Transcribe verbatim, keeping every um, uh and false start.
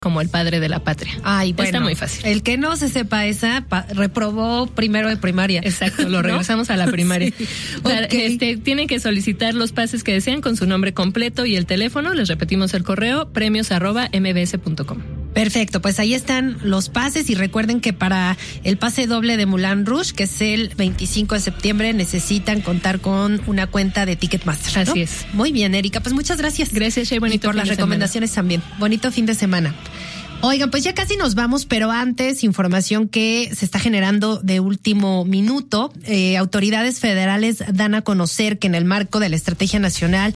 como el padre de la patria. Ay, bueno, está muy fácil. El que no se sepa esa, pa- reprobó primero de primaria. Exacto, lo regresamos ¿no? a la primaria. Sí. O sea, Okay. este, tienen que solicitar los pases que desean con su nombre completo y el teléfono. Les repetimos el correo, premios arroba mbs punto com. Perfecto, pues ahí están los pases y recuerden que para el pase doble de Moulin Rouge, que es el veinticinco de septiembre, necesitan contar con una cuenta de Ticketmaster, ¿no? Así es. Muy bien, Erika, pues muchas gracias. Gracias, Shay, bonito y por fin las de recomendaciones semana. también. Bonito fin de semana. Oigan, pues ya casi nos vamos, pero antes, información que se está generando de último minuto. Eh, autoridades federales dan a conocer que en el marco de la Estrategia Nacional